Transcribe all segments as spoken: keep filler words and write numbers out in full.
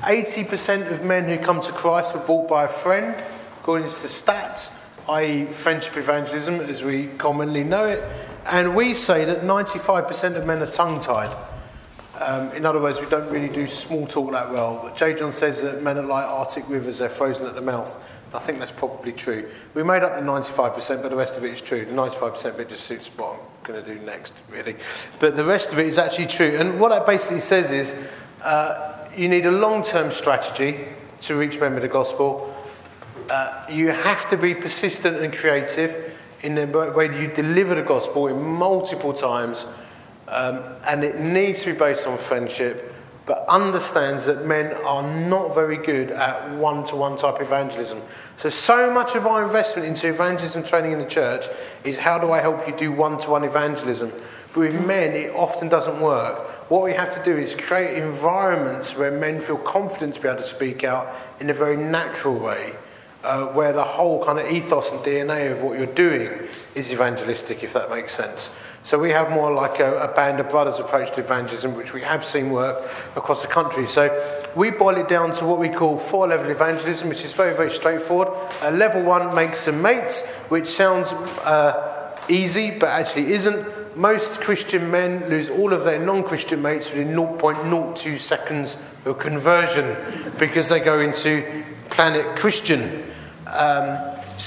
eighty percent of men who come to Christ were brought by a friend, according to the stats, that is friendship evangelism as we commonly know it. And we say that ninety-five percent of men are tongue-tied. Um, in other words, we don't really do small talk that well. But J. John says that men are like Arctic rivers, they're frozen at the mouth. I think that's probably true. We made up the ninety-five percent, but the rest of it is true. The ninety-five percent bit just suits what I'm going to do next, really. But the rest of it is actually true. And what that basically says is uh, you need a long-term strategy to reach men with the gospel. Uh, you have to be persistent and creative in the way you deliver the gospel in multiple times. Um, and it needs to be based on friendship, but understands that men are not very good at one-to-one type evangelism. So, so much of our investment into evangelism training in the church is how do I help you do one-to-one evangelism? But with men, it often doesn't work. What we have to do is create environments where men feel confident to be able to speak out in a very natural way, uh, where the whole kind of ethos and D N A of what you're doing is evangelistic, if that makes sense. So we have more like a, a band of brothers approach to evangelism, which we have seen work across the country. So we boil it down to what we call four-level evangelism, which is very, very straightforward. Uh, level one, make some mates, which sounds uh, easy, but actually isn't. Most Christian men lose all of their non-Christian mates within zero point zero two seconds of conversion because they go into Planet Christian. Um,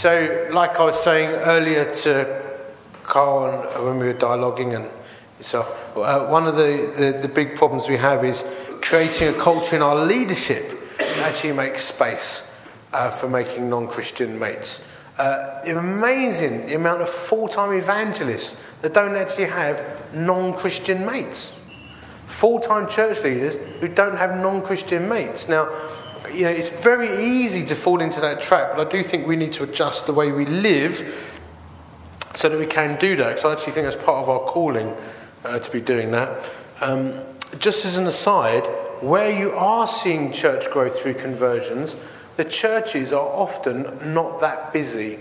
so like I was saying earlier to Carl, and when we were dialoguing, and so uh, one of the, the, the big problems we have is creating a culture in our leadership that actually makes space uh, for making non-Christian mates. Uh, it's amazing the amount of full-time evangelists that don't actually have non-Christian mates. Full-time church leaders who don't have non-Christian mates. Now, you know, it's very easy to fall into that trap, but I do think we need to adjust the way we live so that we can do that, because I actually think that's part of our calling uh, to be doing that. Um, just as an aside, where you are seeing church growth through conversions, the churches are often not that busy.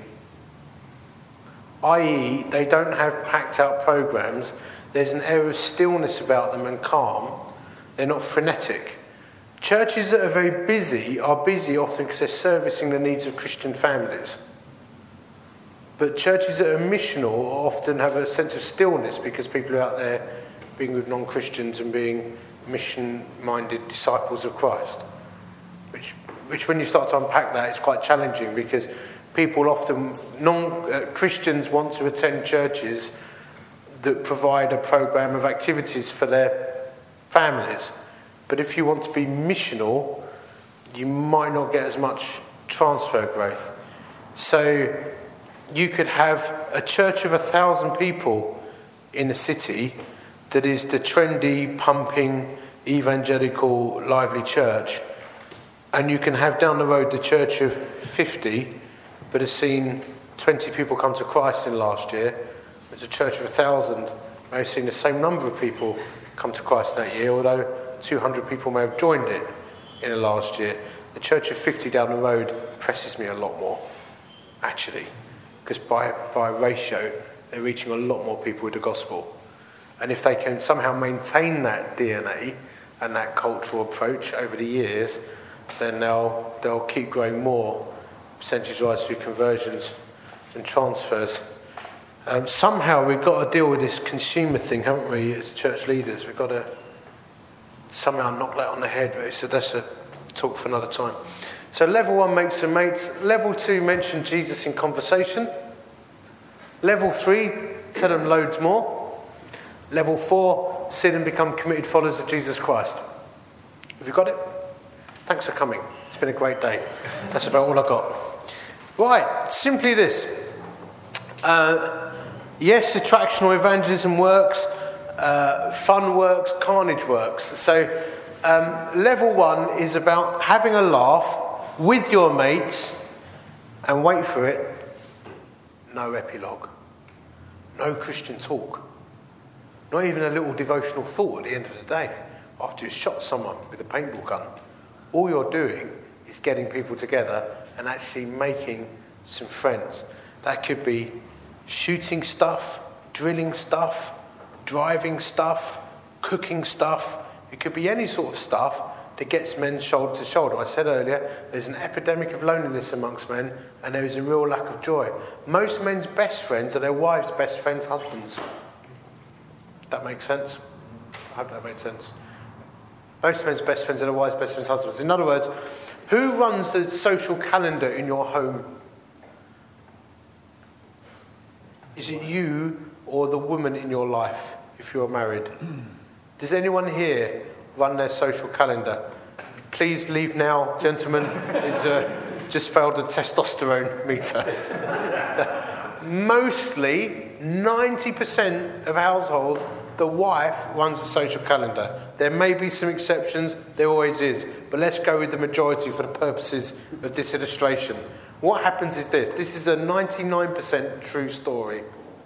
that is, they don't have packed out programs. There's an air of stillness about them and calm. They're not frenetic. Churches that are very busy are busy often because they're servicing the needs of Christian families. But churches that are missional often have a sense of stillness because people are out there being with non-Christians and being mission-minded disciples of Christ. Which, which when you start to unpack that, it's quite challenging because people often, non-Christians want to attend churches that provide a program of activities for their families. But if you want to be missional, you might not get as much transfer growth. So you could have a church of a thousand people in a city that is the trendy, pumping, evangelical, lively church. And you can have down the road the church of fifty, but has seen twenty people come to Christ in last year. There's a church of a thousand, may have seen the same number of people come to Christ that year, although two hundred people may have joined it in the last year. The church of fifty down the road impresses me a lot more, actually. Because by, by ratio, they're reaching a lot more people with the gospel. And if they can somehow maintain that D N A and that cultural approach over the years, then they'll they'll keep growing more percentage-wise through conversions and transfers. Um, somehow we've got to deal with this consumer thing, haven't we, as church leaders? We've got to somehow knock that on the head. So that's a talk for another time. So level one, make some mates. Level two, mention Jesus in conversation. Level three, tell them loads more. Level four, sit and become committed followers of Jesus Christ. Have you got it? Thanks for coming. It's been a great day. That's about all I got. Right, simply this. Uh, yes, attractional evangelism works. Uh, fun works. Carnage works. So um, level one is about having a laugh with your mates, and wait for it, no epilogue, no Christian talk, not even a little devotional thought at the end of the day after you've shot someone with a paintball gun. All you're doing is getting people together and actually making some friends. That could be shooting stuff, drilling stuff, driving stuff, cooking stuff. It could be any sort of stuff that gets men shoulder to shoulder. I said earlier, there's an epidemic of loneliness amongst men, and there is a real lack of joy. Most men's best friends are their wives' best friends' husbands. That makes sense? I hope that makes sense. Most men's best friends are their wives' best friends' husbands. In other words, who runs the social calendar in your home? Is it you or the woman in your life, if you're married? Does anyone here run their social calendar? Please leave now, gentlemen. It's uh, just failed the testosterone meter. Mostly, ninety percent of households, the wife runs the social calendar. There may be some exceptions, there always is. But let's go with the majority for the purposes of this illustration. What happens is this. This is a ninety-nine percent true story.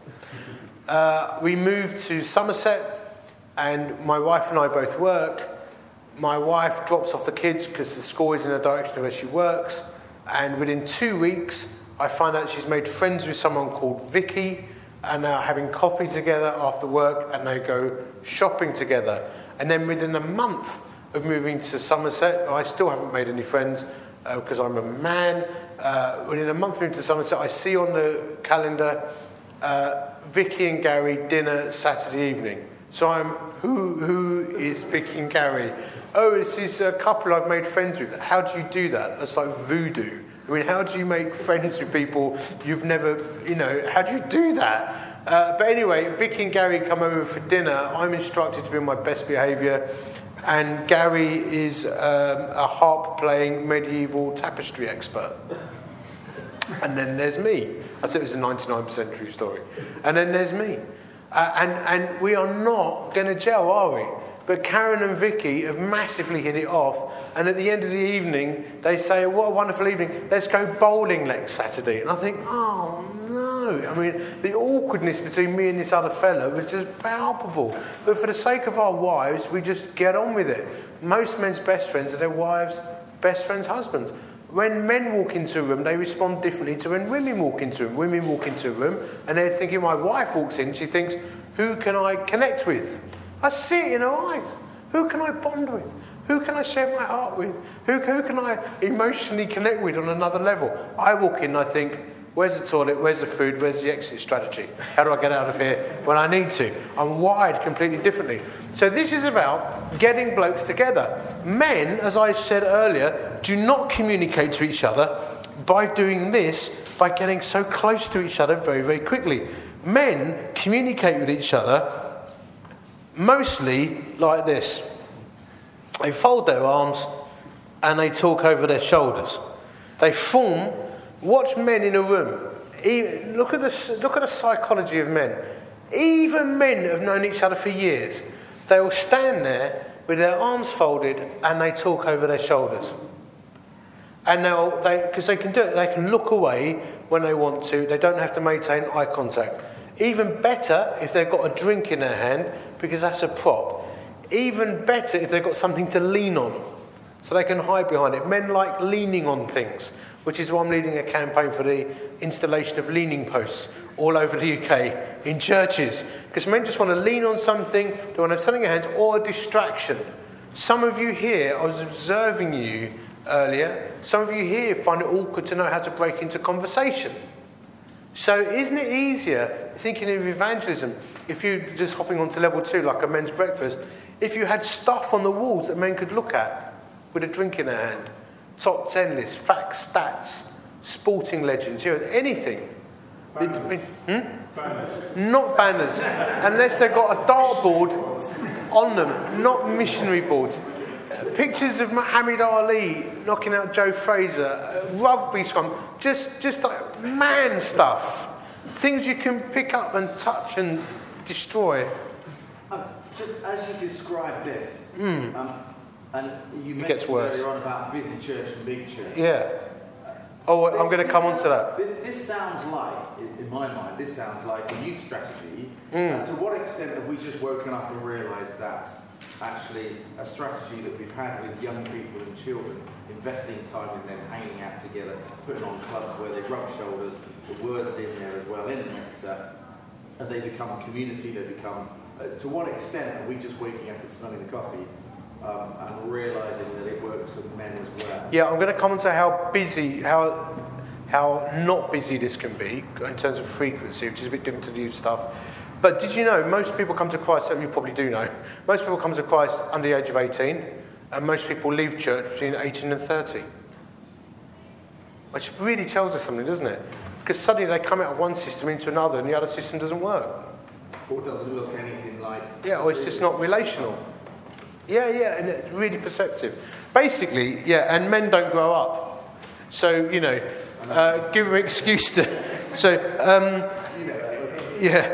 Uh, we moved to Somerset, and my wife and I both work. My wife drops off the kids because the school is in the direction of where she works. And within two weeks, I find out she's made friends with someone called Vicky, and are having coffee together after work, and they go shopping together. And then within a month of moving to Somerset, I still haven't made any friends uh, because I'm a man. Uh, within a month of moving to Somerset, I see on the calendar uh, Vicky and Gary dinner Saturday evening. So I'm, who who is Vicky and Gary? Oh, this is a couple I've made friends with. How do you do that? That's like voodoo. I mean, how do you make friends with people you've never, you know, how do you do that? Uh, but anyway, Vicky and Gary come over for dinner. I'm instructed to be on my best behaviour. And Gary is um, a harp-playing medieval tapestry expert. And then there's me. I said it was a ninety-nine percent true story. And then there's me. Uh, and, and we are not going to gel, are we? But Karen and Vicky have massively hit it off. And at the end of the evening, they say, what a wonderful evening. Let's go bowling next Saturday. And I think, oh, no. I mean, the awkwardness between me and this other fella was just palpable. But for the sake of our wives, we just get on with it. Most men's best friends are their wives' best friends' husbands. When men walk into a room, they respond differently to when women walk into a room. Women walk into a room, and they're thinking, my wife walks in, she thinks, who can I connect with? I see it in her eyes. Who can I bond with? Who can I share my heart with? Who, who can I emotionally connect with on another level? I walk in and I think, where's the toilet? Where's the food? Where's the exit strategy? How do I get out of here when I need to? I'm wired completely differently. So this is about getting blokes together. Men, as I said earlier, do not communicate to each other by doing this, by getting so close to each other very, very quickly. Men communicate with each other mostly like this. They fold their arms and they talk over their shoulders. They form, watch men in a room. Even, look at the, look at the psychology of men. Even men that have known each other for years, they will stand there with their arms folded and they talk over their shoulders. And they'll, they, because they can do it, they can look away when they want to. They don't have to maintain eye contact. Even better if they've got a drink in their hand, because that's a prop. Even better if they've got something to lean on, so they can hide behind it. Men like leaning on things, which is why I'm leading a campaign for the installation of leaning posts all over the U K in churches. Because men just want to lean on something, they want to have something in their hands, or a distraction. Some of you here, I was observing you earlier, some of you here find it awkward to know how to break into conversation. So isn't it easier, thinking of evangelism, if you're just hopping onto level two like a men's breakfast, if you had stuff on the walls that men could look at with a drink in their hand, top ten lists, facts, stats, sporting legends, you know, anything. Banners. Hmm? Banners. Not banners, unless they've got a dartboard on them, not missionary boards. Pictures of Muhammad Ali knocking out Joe Fraser, uh, rugby scrum, just, just like man stuff. Things you can pick up and touch and destroy. Um, just as you describe this, mm. um, and you it mentioned gets worse. earlier on about busy church and big church. Yeah. Oh, this, I'm going to come on to that. This, this sounds like, in my mind, this sounds like a youth strategy. Mm. And to what extent have we just woken up and realised that actually a strategy that we've had with young people and children, investing time in them, hanging out together, putting on clubs where they rub shoulders, the words in there as well, in it, uh, and they become a community, they become... Uh, to what extent are we just waking up and smelling the coffee um, and realising that it works for men as well. Yeah, I'm going to come on to how busy, how how not busy this can be in terms of frequency, which is a bit different to the youth stuff. But did you know most people come to Christ, you probably do know, most people come to Christ under the age of eighteen, and most people leave church between eighteen and thirty. Which really tells us something, doesn't it? Because suddenly they come out of one system into another and the other system doesn't work. Or doesn't look anything like... Yeah, or it's just not relational. Yeah, yeah, and it's really perceptive. Basically, yeah, and men don't grow up. So, you know, uh, give them an excuse to... So, um, yeah,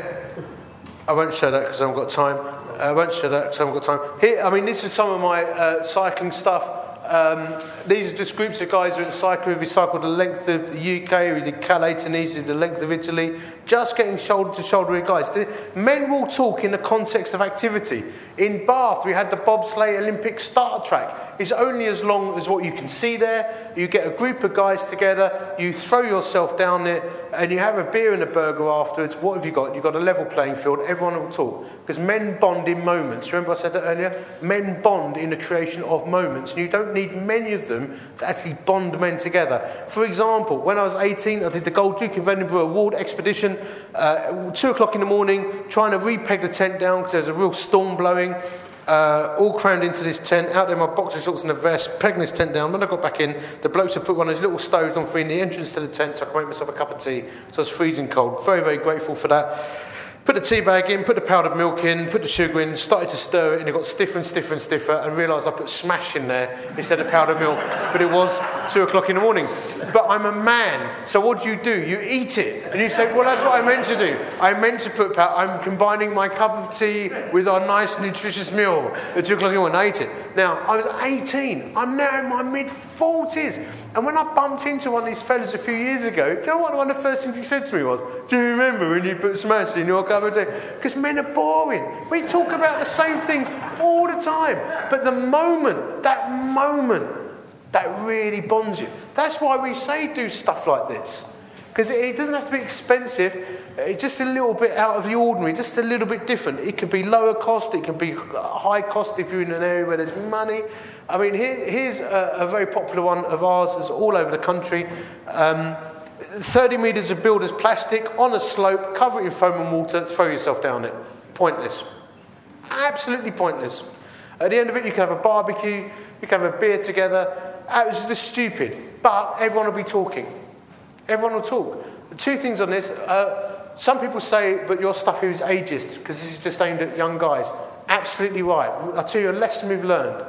I won't show that because I haven't got time. I won't show that because I haven't got time. Here, I mean, this is some of my uh, cycling stuff. Um, these are just groups of guys who are cycling. We cycled the length of the U K, we did Calais, Tunisia, the length of Italy, just getting shoulder to shoulder with guys. Men will talk in the context of activity. In Bath, we had the bobsleigh Olympic start track. It's only as long as what you can see there. You get a group of guys together, you throw yourself down there, and you have a beer and a burger afterwards. What have you got? You've got a level playing field. Everyone will talk. Because men bond in moments. Remember I said that earlier? Men bond in the creation of moments. And you don't need many of them to actually bond men together. For example, when I was eighteen, I did the Gold Duke of Edinburgh Award expedition. Uh, two o'clock in the morning, trying to repeg the tent down because there was a real storm blowing. Uh, all crammed into this tent, out there my boxer shorts and a vest, pegging this tent down. When I got back in, the blokes had put one of those little stoves on for me in the entrance to the tent so I could make myself a cup of tea. So I was freezing cold. Very, very grateful for that. Put the tea bag in, put the powdered milk in, put the sugar in, started to stir it, and it got stiffer and stiffer and stiffer, and realised I put smash in there instead of powdered milk. But it was two o'clock in the morning. But I'm a man, so what do you do? You eat it. And you say, well, that's what I meant to do. I meant to put powder. I'm combining my cup of tea with our nice, nutritious meal at two o'clock in the morning. I ate it. Now, I was eighteen. I'm now in my mid-forties. And when I bumped into one of these fellas a few years ago, do you know what one of the first things he said to me was, do you remember when you put smash in your cup of tea? Because men are boring. We talk about the same things all the time. But the moment, that moment, that really bonds you. That's why we say do stuff like this. Because it, it doesn't have to be expensive. It's just a little bit out of the ordinary, just a little bit different. It can be lower cost, it can be high cost if you're in an area where there's money. I mean, here, here's a, a very popular one of ours. It's all over the country. Um, thirty metres of builder's plastic on a slope, cover it in foam and water, throw yourself down it. Pointless. Absolutely pointless. At the end of it, you can have a barbecue, you can have a beer together. It was just stupid. But everyone will be talking. Everyone will talk. The two things on this. Uh, some people say, but your stuff here is ageist because this is just aimed at young guys. Absolutely right. I'll tell you a lesson we've learned.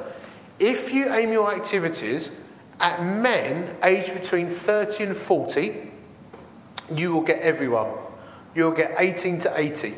If you aim your activities at men aged between thirty and forty, you will get everyone. You'll get eighteen to eighty.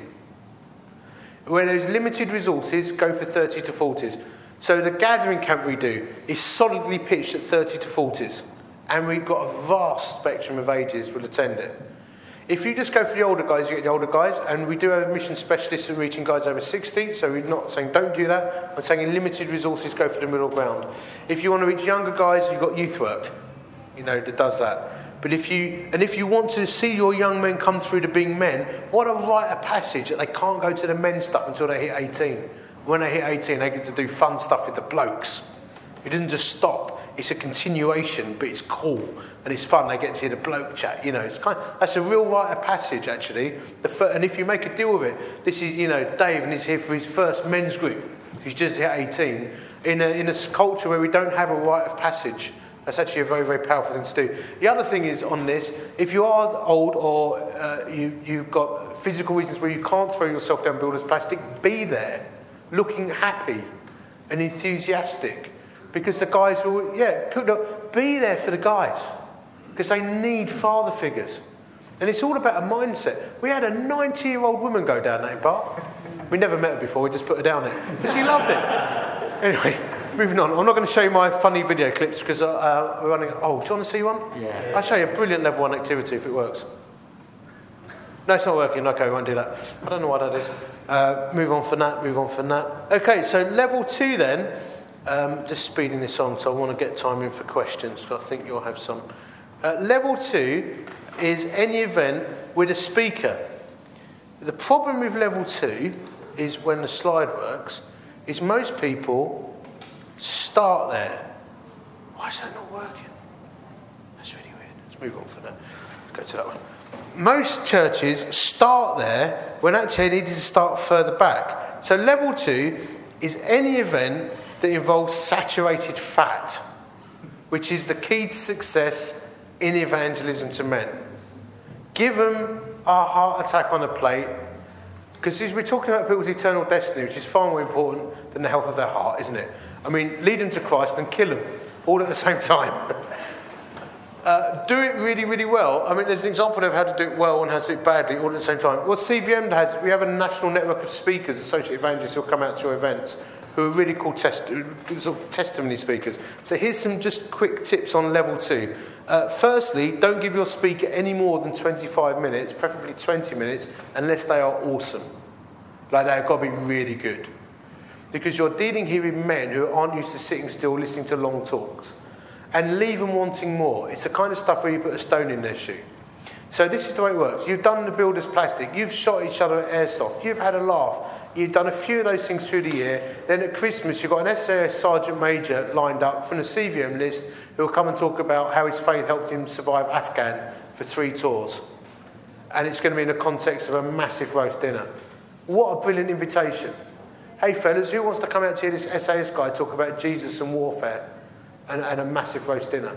Where there's limited resources, go for thirty to forties. So the gathering camp we do is solidly pitched at thirty to forties. And we've got a vast spectrum of ages will attend it. If you just go for the older guys, you get the older guys. And we do have mission specialists in reaching guys over sixty. So we're not saying don't do that. I'm saying in limited resources, go for the middle ground. If you want to reach younger guys, you've got youth work, you know, that does that. But if you, and if you want to see your young men come through to being men, what a rite of passage that they can't go to the men's stuff until they hit eighteen. When they hit eighteen, they get to do fun stuff with the blokes. It doesn't just stop. It's a continuation, but it's cool and it's fun. They get to hear the bloke chat. You know, it's kind of, that's a real rite of passage, actually. The fir- and if you make a deal with it, this is, you know, Dave, and he's here for his first men's group. He's just hit eighteen. In a, in a culture where we don't have a rite of passage, that's actually a very, very powerful thing to do. The other thing is on this, if you are old or uh, you, you've got physical reasons where you can't throw yourself down builder's plastic, be there, looking happy and enthusiastic. Because the guys will, yeah, be there for the guys. Because they need father figures. And it's all about a mindset. We had a ninety-year-old woman go down that in Bath. We never met her before, we just put her down there. Because she loved it. Anyway, moving on. I'm not going to show you my funny video clips because uh, we're running. Oh, do you want to see one? Yeah. I'll show you a brilliant level one activity if it works. No, it's not working. Okay, we won't do that. I don't know what that is. Uh, move on from that, move on from that. Okay, so level two then. Um, just speeding this on, so I want to get time in for questions, because I think you'll have some. Uh, level two is any event with a speaker. The problem with level two is when the slide works, is most people Start there. Why is that not working? That's really weird. Let's move on for now. Let's go to that one. Most churches start there when actually they needed to start further back. So level two is any event that involves saturated fat, which is the key to success in evangelism to men. Give them a heart attack on a plate, because we're talking about people's eternal destiny, which is far more important than the health of their heart, isn't it? I mean, lead them to Christ and kill them all at the same time. Uh, do it really, really well. I mean, there's an example of how to do it well and how to do it badly all at the same time. What C V M has, we have a national network of speakers, associate evangelists who will come out to your events, who are really cool test, sort of testimony speakers. So here's some just quick tips on level two. Uh, firstly, don't give your speaker any more than twenty-five minutes, preferably twenty minutes, unless they are awesome. Like they've got to be really good. Because you're dealing here with men who aren't used to sitting still listening to long talks. And leave them wanting more. It's the kind of stuff where you put a stone in their shoe. So this is the way it works. You've done the builder's plastic. You've shot each other at airsoft. You've had a laugh. You've done a few of those things through the year. Then at Christmas, you've got an S A S Sergeant Major lined up from the C V M list who will come and talk about how his faith helped him survive Afghan for three tours. And it's going to be in the context of a massive roast dinner. What a brilliant invitation. Hey fellas, who wants to come out to hear this S A S guy talk about Jesus and warfare and, and a massive roast dinner?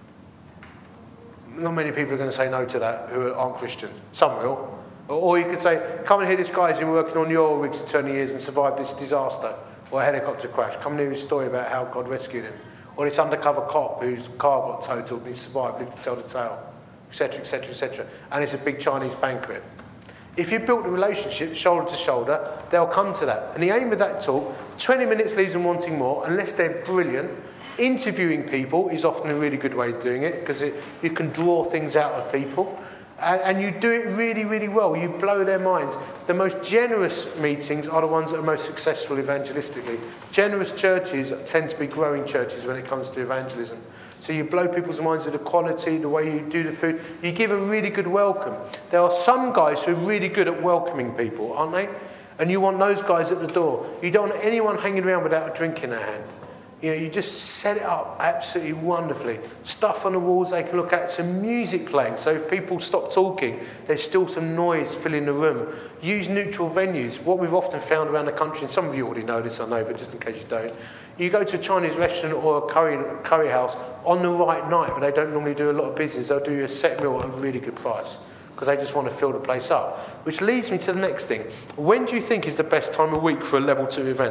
Not many people are going to say no to that who aren't Christians. Some will. Or you could say, come and hear this guy who's been working on your rigs for twenty years and survived this disaster or a helicopter crash. Come and hear his story about how God rescued him. Or this undercover cop whose car got totaled and he survived, lived to tell the tale, et cetera, et cetera, et cetera. And it's a big Chinese banquet. If you built a relationship shoulder to shoulder, they'll come to that. And the aim of that talk, twenty minutes leaves them wanting more, unless they're brilliant. Interviewing people is often a really good way of doing it, because it, you can draw things out of people. And, and you do it really, really well. You blow their minds. The most generous meetings are the ones that are most successful evangelistically. Generous churches tend to be growing churches when it comes to evangelism. So you blow people's minds with the quality, the way you do the food. You give a really good welcome. There are some guys who are really good at welcoming people, aren't they? And you want those guys at the door. You don't want anyone hanging around without a drink in their hand. You know, you just set it up absolutely wonderfully. Stuff on the walls they can look at, some music playing, so if people stop talking, there's still some noise filling the room. Use neutral venues. What we've often found around the country, and some of you already know this, I know, but just in case you don't, you go to a Chinese restaurant or a curry, curry house on the right night, but they don't normally do a lot of business. They'll do you a set meal at a really good price, because they just want to fill the place up. Which leads me to the next thing. When do you think is the best time of week for a level two event?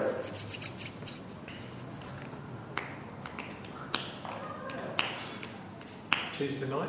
Tuesday night?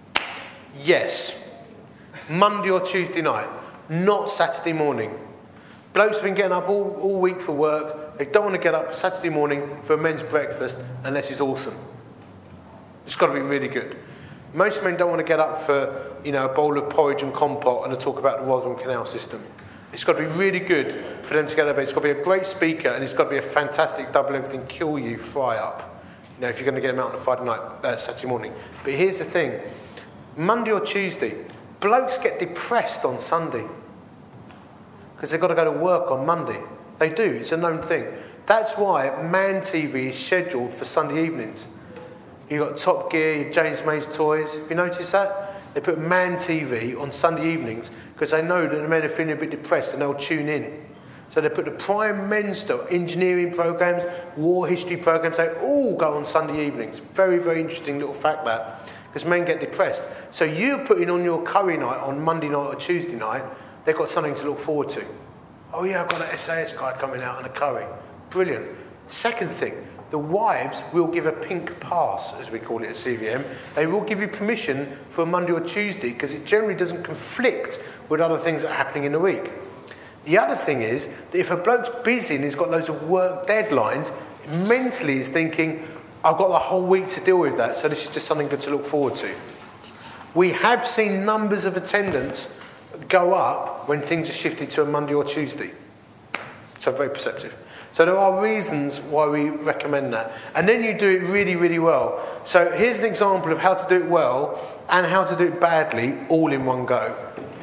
Yes. Monday or Tuesday night. Not Saturday morning. Blokes have been getting up all, all week for work. They don't want to get up Saturday morning for a men's breakfast unless it's awesome. It's got to be really good. Most men don't want to get up for, you know, a bowl of porridge and compote and a talk about the Rotherham Canal system. It's got to be really good for them to get up. It's got to be a great speaker, and it's got to be a fantastic double everything, kill you, fry up. You know, if you're going to get them out on a Friday night, uh, Saturday morning. But here's the thing. Monday or Tuesday, blokes get depressed on Sunday because they've got to go to work on Monday. They do. It's a known thing. That's why Man T V is scheduled for Sunday evenings. You've got Top Gear, your James May's Toys. Have you noticed that? They put Man T V on Sunday evenings because they know that the men are feeling a bit depressed and they'll tune in. So they put the prime men's stuff, engineering programmes, war history programmes, they all go on Sunday evenings. Very, very interesting little fact that, because men get depressed. So you're putting on your curry night on Monday night or Tuesday night, they've got something to look forward to. Oh yeah, I've got an S A S card coming out and a curry. Brilliant. Second thing, the wives will give a pink pass, as we call it at C V M. They will give you permission for a Monday or Tuesday, because it generally doesn't conflict with other things that are happening in the week. The other thing is that if a bloke's busy and he's got loads of work deadlines, mentally he's thinking, I've got the whole week to deal with that, so this is just something good to look forward to. We have seen numbers of attendance go up when things are shifted to a Monday or Tuesday. So very perceptive. So there are reasons why we recommend that. And then you do it really, really well. So here's an example of how to do it well and how to do it badly all in one go.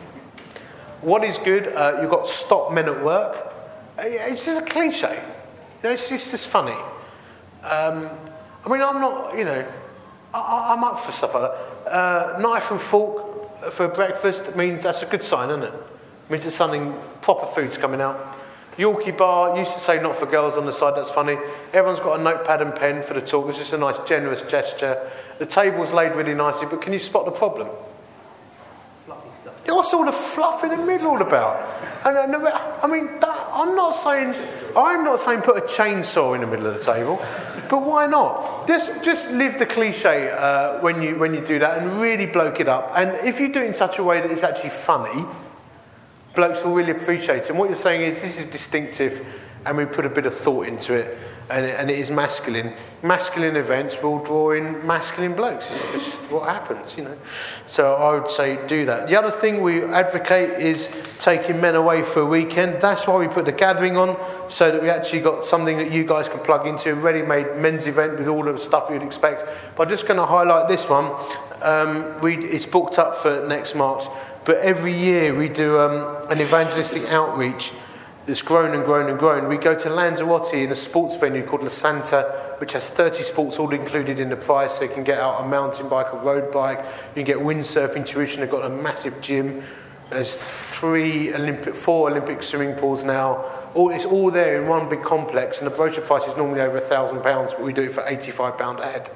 What is good? Uh, you've got stop men at work. It's just a cliche. You know, it's just, it's just funny. Um, I mean, I'm not, you know, I, I'm up for stuff like that. Uh, knife and fork for breakfast means that's a good sign, isn't it? It means there's something, proper food's coming out. Yorkie bar, used to say not for girls on the side, that's funny. Everyone's got a notepad and pen for the talk. It's just a nice, generous gesture. The table's laid really nicely, but can you spot the problem? Fluffy stuff. What's all the fluff in the middle all about? And, and, I mean, that, I'm not saying, I'm not saying put a chainsaw in the middle of the table, but why not? Just, just live the cliche uh, when you when you do that and really bloke it up. And if you do it in such a way that it's actually funny, blokes will really appreciate it. And what you're saying is this is distinctive, and we put a bit of thought into it, and it, and it is masculine. Masculine events will draw in masculine blokes. It's just what happens, you know. So I would say do that. The other thing we advocate is taking men away for a weekend. That's why we put the gathering on, so that we actually got something that you guys can plug into, a ready-made men's event with all of the stuff you'd expect. But I'm just going to highlight this one. Um, we, it's booked up for next March. But every year we do um, an evangelistic outreach that's grown and grown and grown. We go to Lanzarote in a sports venue called La Santa, which has thirty sports all included in the price. So you can get out a mountain bike, a road bike, you can get windsurfing tuition. They've got a massive gym. There's three Olympic, four Olympic swimming pools now. All, it's all there in one big complex, and the brochure price is normally over a thousand pounds, but we do it for eighty-five pounds a head.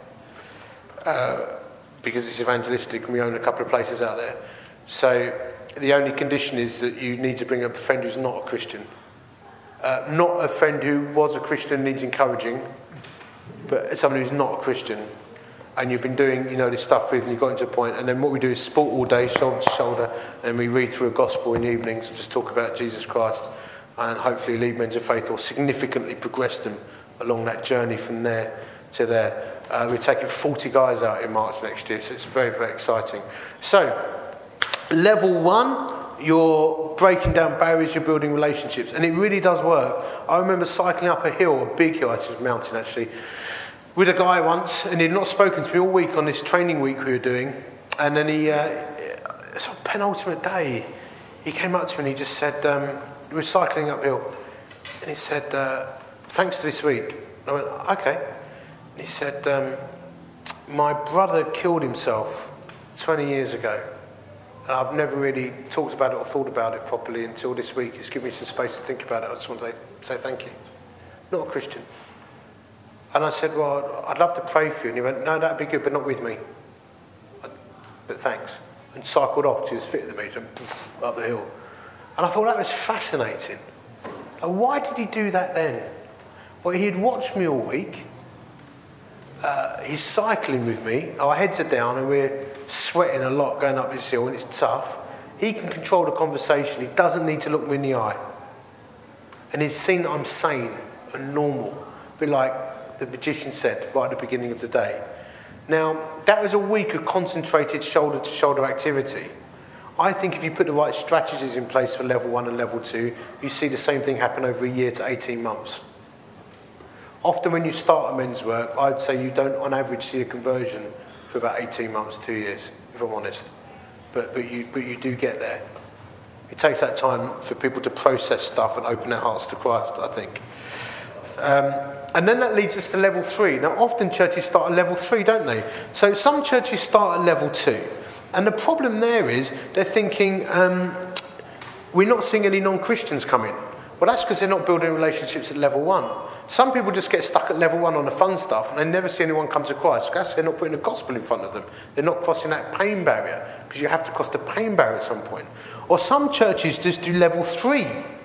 Uh, because it's evangelistic and we own a couple of places out there. So the only condition is that you need to bring a friend who's not a Christian. Uh, not a friend who was a Christian and needs encouraging, but someone who's not a Christian. And you've been doing, you know, this stuff with, and you've got into a point, and then what we do is sport all day, shoulder to shoulder, and we read through a gospel in the evenings and just talk about Jesus Christ, and hopefully lead men to faith or significantly progress them along that journey from there to there. Uh, we're taking forty guys out in March next year, so it's very, very exciting. So, level one, you're breaking down barriers, you're building relationships, and it really does work. I remember cycling up a hill, a big hill, it's a mountain actually, with a guy once, and he'd not spoken to me all week on this training week we were doing, and then he, uh, it's a penultimate day, he came up to me and he just said, um, we were cycling uphill, and he said, uh, thanks for this week. I went, okay. He said, um, my brother killed himself twenty years ago. And I've never really talked about it or thought about it properly until this week. It's given me some space to think about it. I just want to say thank you. Not a Christian. And I said, well, I'd love to pray for you. And he went, no, that'd be good, but not with me. I, but thanks. And cycled off to his fit of the meter and poof, up the hill. And I thought that was fascinating. Like, why did he do that then? Well, he'd watched me all week. Uh, he's cycling with me. Our heads are down and we're sweating a lot going up this hill, and it's tough. He can control the conversation. He doesn't need to look me in the eye. And he's seen that I'm sane and normal. A bit like the magician said right at the beginning of the day. Now, that was a week of concentrated shoulder-to-shoulder activity. I think if you put the right strategies in place for level one and level two, you see the same thing happen over a year to eighteen months. Often when you start a men's work, I'd say you don't, on average, see a conversion for about eighteen months, two years, if I'm honest. But but you but you do get there. It takes that time for people to process stuff and open their hearts to Christ, I think. Um, and then that leads us to level three. Now, often churches start at level three, don't they? So some churches start at level two. And the problem there is they're thinking, um, we're not seeing any non-Christians come in. Well, that's because they're not building relationships at level one. Some people just get stuck at level one on the fun stuff and they never see anyone come to Christ. That's they're not putting the gospel in front of them. They're not crossing that pain barrier, because you have to cross the pain barrier at some point. Or some churches just do level three.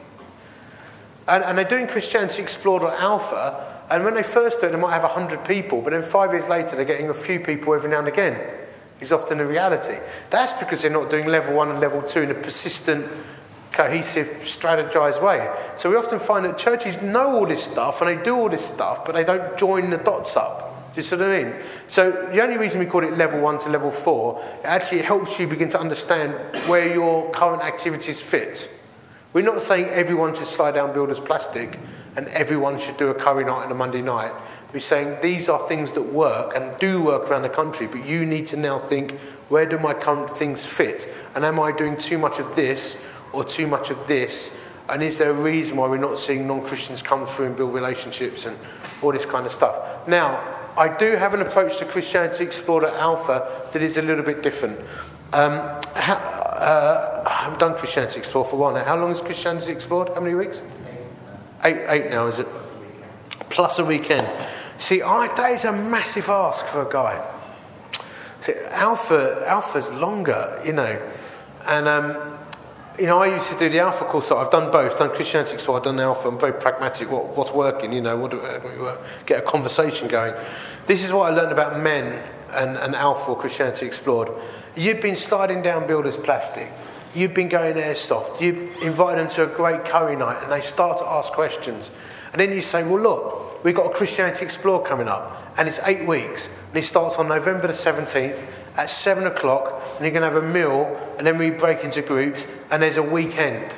And, and they're doing Christianity Explored or Alpha, and when they first do it, they might have one hundred people, but then five years later, they're getting a few people every now and again. It's often a reality. That's because they're not doing level one and level two in a persistent, cohesive, strategized way. So we often find that churches know all this stuff and they do all this stuff, but they don't join the dots up. Do you see what I mean? So the only reason we call it level one to level four, it actually helps you begin to understand where your current activities fit. We're not saying everyone should slide down builder's plastic and everyone should do a curry night and a Monday night. We're saying these are things that work and do work around the country, but you need to now think, where do my current things fit? And am I doing too much of this or too much of this? And is there a reason why we're not seeing non-Christians come through and build relationships and all this kind of stuff? Now, I do have an approach to Christianity Explored at Alpha that is a little bit different. Um, how, uh, I haven't done Christianity Explored for a while now. How long is Christianity Explored? How many weeks? Eight. Eight, eight now, is it? Plus a weekend. Plus a weekend. See, I, that is a massive ask for a guy. See, Alpha, Alpha's longer, you know, and um, you know, I used to do the Alpha course. So I've done both. Done Christianity Explored, I've done Alpha. I'm very pragmatic. What, what's working? You know, what do we get a conversation going? This is what I learned about men and, and Alpha or Christianity Explored. You've been sliding down builders' plastic. You've been going airsoft. You invite them to a great curry night, and they start to ask questions. And then you say, "Well, look, we've got a Christianity Explored coming up, and it's eight weeks, and it starts on November the seventeenth at seven o'clock, and you're going to have a meal, and then we break into groups, and there's a weekend."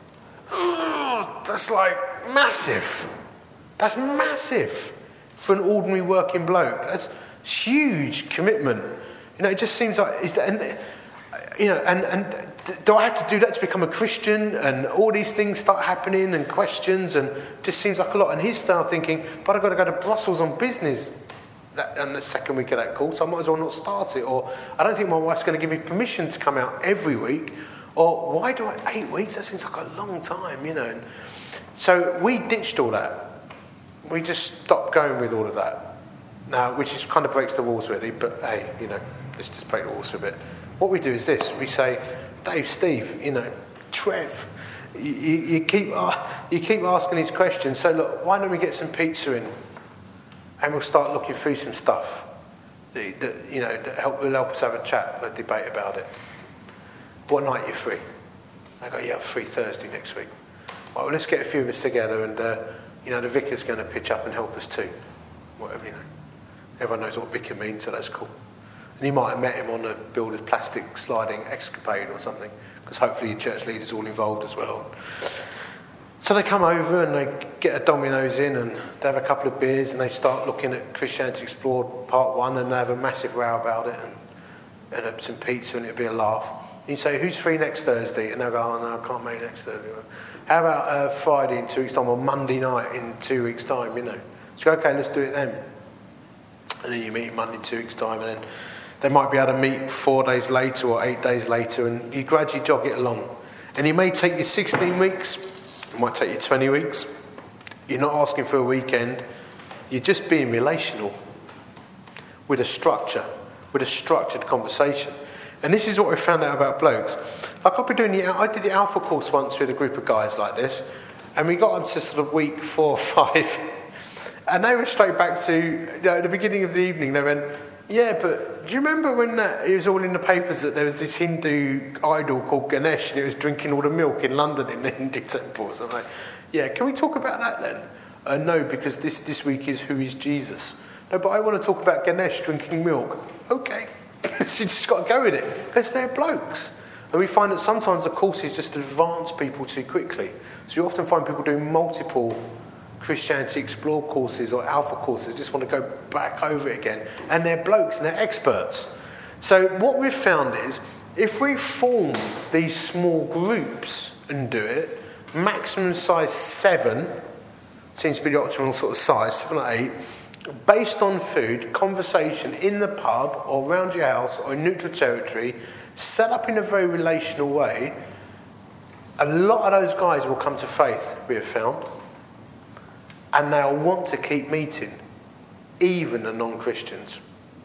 Ugh, that's like massive. That's massive for an ordinary working bloke. That's huge commitment. You know, it just seems like, is that, and, you know, and, and do I have to do that to become a Christian? And all these things start happening and questions, and it just seems like a lot. And he's start thinking, but I've got to go to Brussels on business that, on the second week of that course, I might as well not start it. Or I don't think my wife's going to give me permission to come out every week. Or why do I, eight weeks? That seems like a long time, you know. And so we ditched all that. We just stopped going with all of that. Now, which is kind of breaks the walls really, but hey, you know, let's just break the walls for a bit. What we do is this: we say, Dave, Steve, you know, Trev, you, you, you keep uh, you keep asking these questions. So look, why don't we get some pizza in, and we'll start looking through some stuff that, that you know that help will help us have a chat, a debate about it. What night are you free? I go, yeah, I'm free Thursday next week. Well, let's get a few of us together, and uh, you know, the vicar's going to pitch up and help us too. Whatever, you know. Everyone knows what vicar means, so that's cool. And you might have met him on a builder's plastic sliding escapade or something, because hopefully your church leader's all involved as well. So they come over and they get a Domino's in, and they have a couple of beers, and they start looking at Christianity Explored Part One, and they have a massive row about it, and, and some pizza, and it'll be a laugh. And you say, who's free next Thursday? And they'll go, oh no, I can't make next Thursday. How about uh, Friday in two weeks' time, or Monday night in two weeks' time, you know? So okay, let's do it then. And then you meet Monday in two weeks' time, and then they might be able to meet four days later or eight days later, and you gradually jog it along. And it may take you sixteen weeks, it might take you twenty weeks. You're not asking for a weekend, you're just being relational with a structure, with a structured conversation. And this is what we found out about blokes. Like I've been doing the, I did the Alpha course once with a group of guys like this, and we got up to sort of week four or five, and they were straight back to, you know, at the beginning of the evening, they went, yeah, but do you remember when that, it was all in the papers that there was this Hindu idol called Ganesh, and it was drinking all the milk in London in the Hindu temples? I'm like, yeah, can we talk about that then? Uh, no, because this, this week is Who is Jesus? No, but I want to talk about Ganesh drinking milk. Okay. So you just got to go with it, because they're blokes. And we find that sometimes the courses just advance people too quickly. So you often find people doing multiple Christianity Explored courses or Alpha courses, just want to go back over it again. And they're blokes and they're experts. So what we've found is, if we form these small groups and do it, maximum size seven, seems to be the optimal sort of size, seven or eight, based on food, conversation in the pub or around your house or in neutral territory, set up in a very relational way, a lot of those guys will come to faith, we have found, and they'll want to keep meeting, even the non-Christians.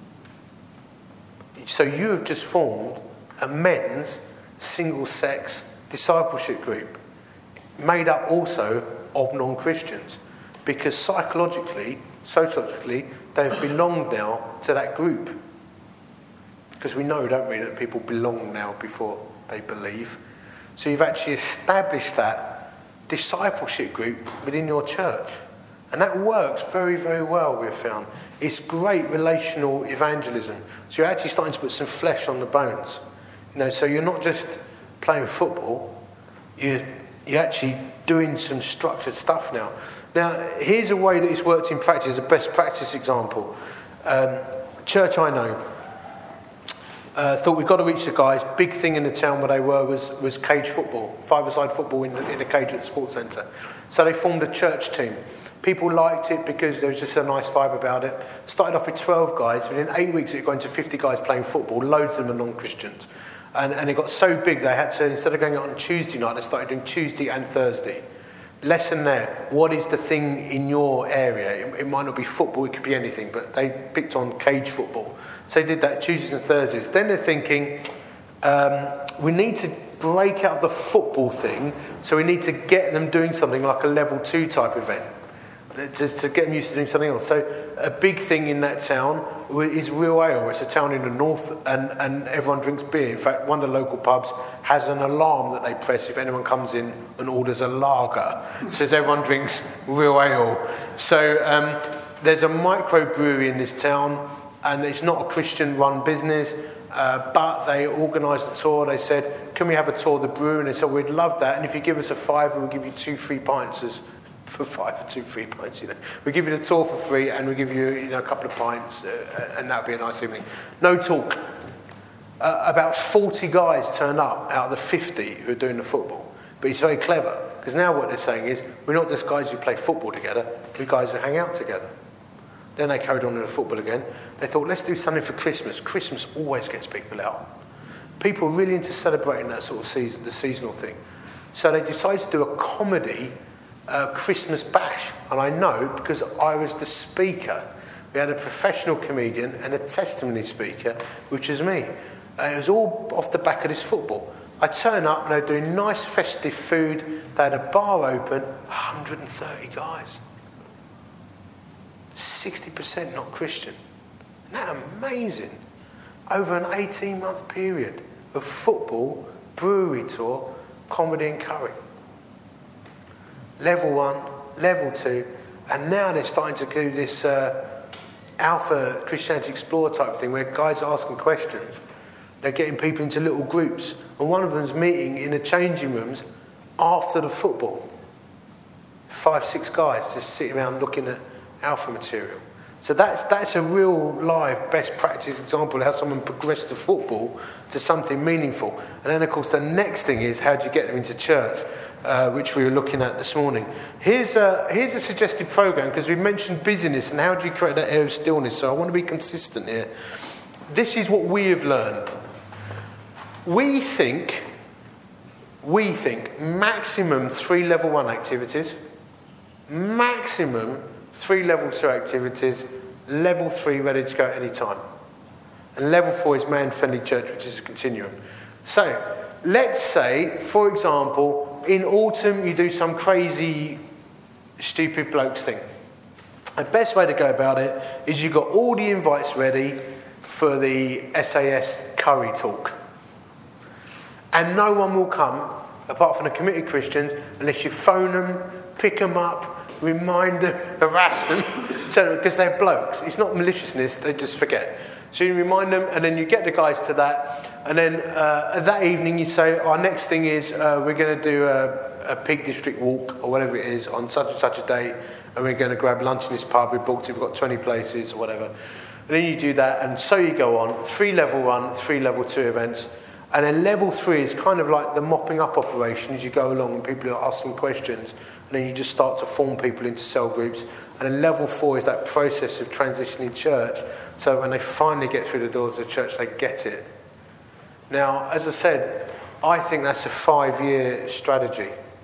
So you have just formed a men's single-sex discipleship group, made up also of non-Christians, because psychologically, sociologically, they've belonged now to that group. Because we know, don't we, that people belong now before they believe. So you've actually established that discipleship group within your church. And that works very, very well, we've found. It's great relational evangelism. So you're actually starting to put some flesh on the bones. You know, so you're not just playing football, you're, you're actually doing some structured stuff now. Now, here's a way that it's worked in practice, a best practice example. Um, church I know, Uh, thought we've got to reach the guys. Big thing in the town where they were was, was cage football, five-a-side football in the, in the cage at the sports centre. So they formed a church team. People liked it because there was just a nice vibe about it. Started off with twelve guys, but in eight weeks it had gone to fifty guys playing football, loads of them are non-Christians. And, and it got so big they had to, instead of going out on Tuesday night, they started doing Tuesday and Thursday. Lesson there, what is the thing in your area? It, it might not be football, it could be anything, but they picked on cage football. So they did that Tuesdays and Thursdays. Then they're thinking, um, we need to break out the football thing, so we need to get them doing something like a level two type event, to, to get them used to doing something else. So a big thing in that town is Real Ale. It's a town in the north, and, and everyone drinks beer. In fact, one of the local pubs has an alarm that they press if anyone comes in and orders a lager. So everyone drinks Real Ale. So um, there's a microbrewery in this town, and it's not a Christian-run business, uh, but they organised a tour. They said, can we have a tour of the brewery? And they said, we'd love that, and if you give us a fiver, we'll give you two free pints as for five or two free pints, you know. We give you the tour for free, and we give you, you know, a couple of pints, uh, and that'd be a nice evening. No talk. Uh, about forty guys turn up out of the fifty who are doing the football. But he's very clever, because now what they're saying is, we're not just guys who play football together, we're guys who hang out together. Then they carried on with the football again. They thought, let's do something for Christmas. Christmas always gets people out. People are really into celebrating that sort of season, the seasonal thing. So they decided to do a comedy Uh, Christmas bash, and I know because I was the speaker. We had a professional comedian and a testimony speaker, which is me. And it was all off the back of this football. I turn up and they're doing nice festive food. They had a bar open, one hundred thirty guys. sixty percent not Christian. Isn't that amazing? Over an eighteen-month period of football, brewery tour, comedy and curry. Level one, level two, and now they're starting to do this uh, Alpha Christianity Explorer type thing where guys are asking questions. They're getting people into little groups, and one of them's meeting in the changing rooms after the football. Five, six guys just sitting around looking at Alpha material. So that's that's a real live best practice example of how someone progressed the football to something meaningful. And then, of course, the next thing is how do you get them into church, uh, which we were looking at this morning. Here's a, here's a suggested programme, because we mentioned busyness and how do you create that air of stillness. So I want to be consistent here. This is what we have learned. We think, we think maximum three level one activities, maximum three level two activities, level three ready to go at any time. And level four is man-friendly church, which is a continuum. So, let's say, for example, in autumn you do some crazy, stupid blokes thing. The best way to go about it is you've got all the invites ready for the S A S curry talk. And no one will come, apart from the committed Christians, unless you phone them, pick them up, remind them, harass them, because they're blokes. It's not maliciousness, they just forget. So you remind them, and then you get the guys to that, and then uh, that evening you say, our next thing is uh, we're going to do a, a Peak District walk, or whatever it is, on such and such a day, and we're going to grab lunch in this pub, we booked it, we've got twenty places, or whatever. And then you do that, and so you go on, three level one, three level two events, and then level three is kind of like the mopping up operation as you go along, and people are asking questions. And then you just start to form people into cell groups. And then level four is that process of transitioning church. So when they finally get through the doors of the church, they get it. Now, as I said, I think that's a five-year strategy.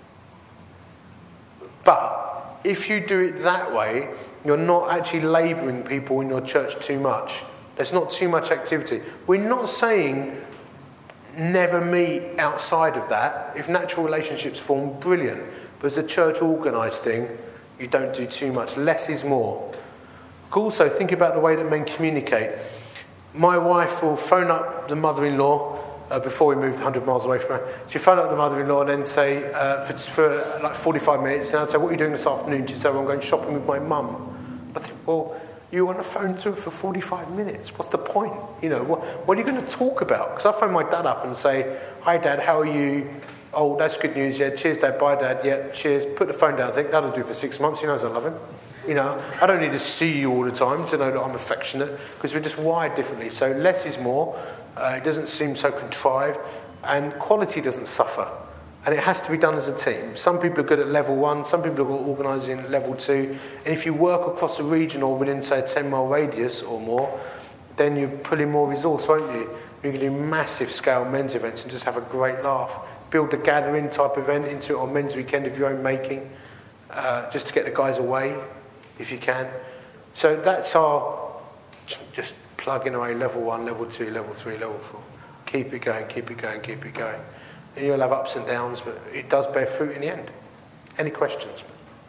But if you do it that way, you're not actually labouring people in your church too much. There's not too much activity. We're not saying never meet outside of that. If natural relationships form, brilliant. But as a church organised thing, you don't do too much. Less is more. Also, think about the way that men communicate. My wife will phone up the mother-in-law uh, before we moved one hundred miles away from her. She'll phone up the mother-in-law and then say, uh, for, for like forty-five minutes, and I'd say, what are you doing this afternoon? She'd say, well, I'm going shopping with my mum. I think, well, you were on the phone to her for forty-five minutes. What's the point? You know, what, what are you going to talk about? Because I phone my dad up and say, hi, Dad, how are you? Oh, that's good news, yeah. Cheers, Dad. Bye, Dad. Yeah, cheers. Put the phone down. I think that'll do for six months. He knows I love him. You know, I don't need to see you all the time to know that I'm affectionate, because we're just wired differently. So less is more. Uh, it doesn't seem so contrived, and quality doesn't suffer. And it has to be done as a team. Some people are good at level one, some people are organising at level two. And if you work across a region or within, say, a ten mile radius or more, then you pull in more resource, won't you? You can do massive scale men's events and just have a great laugh. Build a gathering type event into it, or men's weekend of your own making, uh, just to get the guys away, if you can. So that's our, just plugging away level one, level two, level three, level four. Keep it going, keep it going, keep it going. And you'll have ups and downs, but it does bear fruit in the end. Any questions?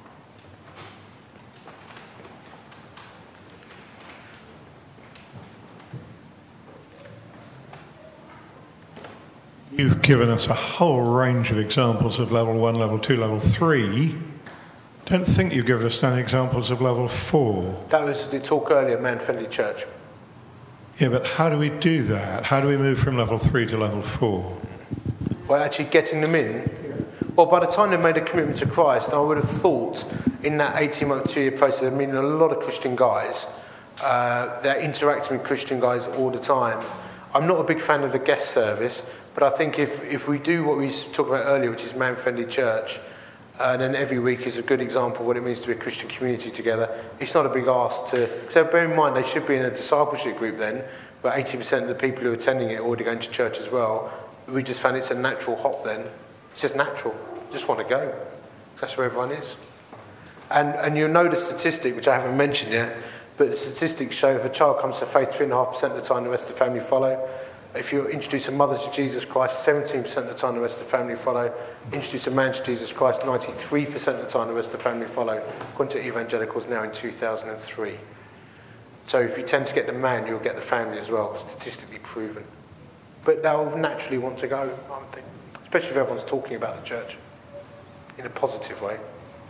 You've given us a whole range of examples of level one, level two, level three. Don't think you've given us any examples of level four. That was the talk earlier, Man-Friendly Church. Yeah, but how do we do that? How do we move from level three to level four? Well, actually getting them in. Well, by the time they made a commitment to Christ, I would have thought in that eighteen-month, two-year process, I mean, a lot of Christian guys, uh, they're interacting with Christian guys all the time. I'm not a big fan of the guest service, but I think if, if we do what we talked about earlier, which is Man-Friendly Church, uh, and then every week is a good example of what it means to be a Christian community together, it's not a big ask to... So bear in mind, they should be in a discipleship group then, where eighty percent of the people who are attending it are already going to church as well. We just found it's a natural hop then. It's just natural. Just want to go. That's where everyone is. And and you'll know the statistic, which I haven't mentioned yet, but the statistics show if a child comes to faith three point five percent of the time, the rest of the family follow. If you introduce a mother to Jesus Christ, seventeen percent of the time, the rest of the family follow. Introduce a man to Jesus Christ, ninety-three percent of the time, the rest of the family follow, according to Evangelicals now in two thousand three. So if you tend to get the man, you'll get the family as well, statistically proven. But they'll naturally want to go, I would think. Especially if everyone's talking about the church in a positive way.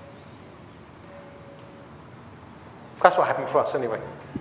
That's what happened for us anyway.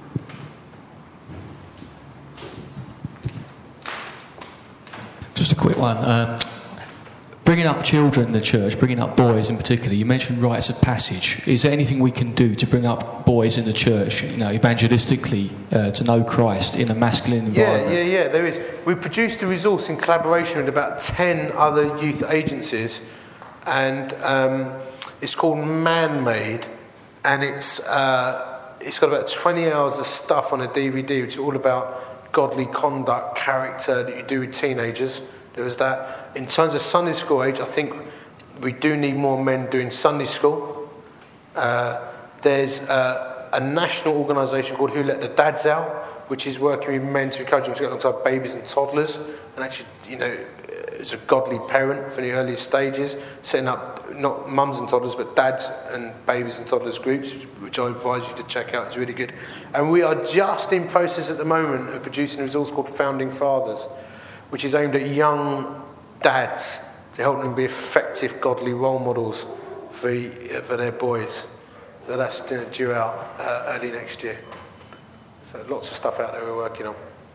Just a quick one. Um, bringing up children in the church, bringing up boys in particular, you mentioned rites of passage. Is there anything we can do to bring up boys in the church, you know, evangelistically, uh, to know Christ in a masculine environment? Yeah, yeah, yeah, there is. We produced a resource in collaboration with about ten other youth agencies, and um, it's called Man-Made, and it's uh, it's got about twenty hours of stuff on a D V D, which is all about godly conduct, character that you do with teenagers. There was that. In terms of Sunday school age, I think we do need more men doing Sunday school. Uh, there's uh, a national organisation called Who Let the Dads Out, which is working with men to encourage them to get alongside babies and toddlers, and actually, you know, as a godly parent from the earliest stages, setting up not mums and toddlers, but dads and babies and toddlers groups, which I advise you to check out. It's really good. And we are just in process at the moment of producing a resource called Founding Fathers, which is aimed at young dads to help them be effective, godly role models for, for their boys. So that's due out uh, early next year. So lots of stuff out there we're working on.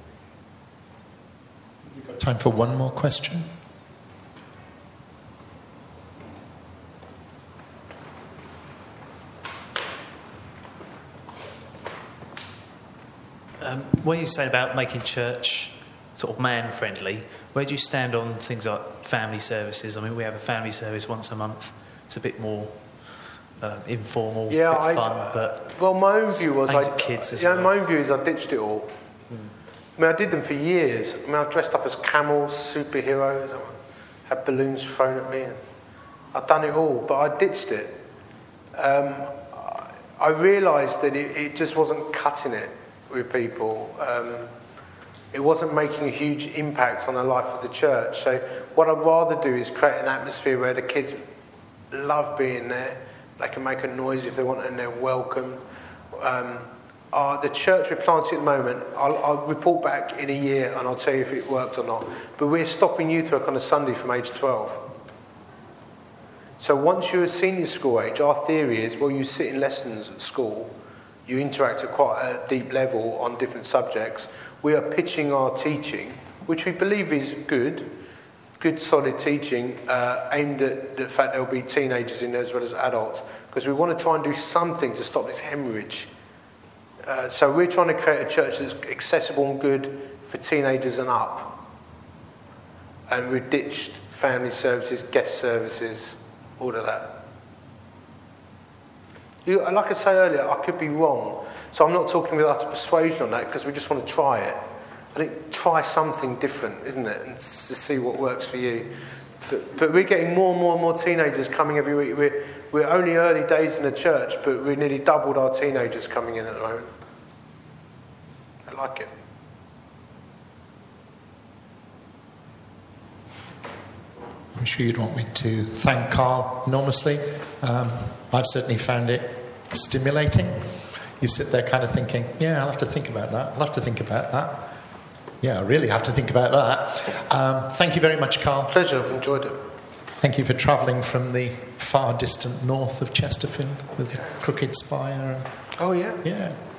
We've got time for one more question. Um, what you saying about making church sort of man-friendly, where do you stand on things like family services? I mean, we have a family service once a month. It's a bit more uh, informal, yeah, a bit I, fun, but well, my own view was aimed I, at kids as yeah, well. my own view is I ditched it all. Mm. I mean, I did them for years. I mean, I dressed up as camels, superheroes. I had balloons thrown at me. And I'd done it all, but I ditched it. Um, I realised that it, it just wasn't cutting it with people. Um, it wasn't making a huge impact on the life of the church. So what I'd rather do is create an atmosphere where the kids love being there. They can make a noise if they want, and they're welcome. Um, uh, the church we're planting at the moment, I'll, I'll report back in a year and I'll tell you if it worked or not. But we're stopping youth work on a Sunday from age twelve. So once you're a senior school age, our theory is, well, you sit in lessons at school, you interact at quite a deep level on different subjects. We are pitching our teaching, which we believe is good, good solid teaching uh, aimed at the fact there'll be teenagers in there as well as adults, because we want to try and do something to stop this hemorrhage. Uh, so we're trying to create a church that's accessible and good for teenagers and up. And we've ditched family services, guest services, all of that. You, like I said earlier, I could be wrong. So I'm not talking with utter persuasion on that, because we just want to try it. I think try something different, isn't it? And to see what works for you. But, but we're getting more and more and more teenagers coming every week. We're, we're only early days in the church, but we've nearly doubled our teenagers coming in at the moment. I like it. I'm sure you'd want me to thank Carl enormously. Um, I've certainly found it stimulating. You sit there kind of thinking, yeah, I'll have to think about that. I'll have to think about that. Yeah, I really have to think about that. Um, thank you very much, Carl. Pleasure, I've enjoyed it. Thank you for travelling from the far distant north of Chesterfield with Crooked Spire. Oh, yeah? Yeah.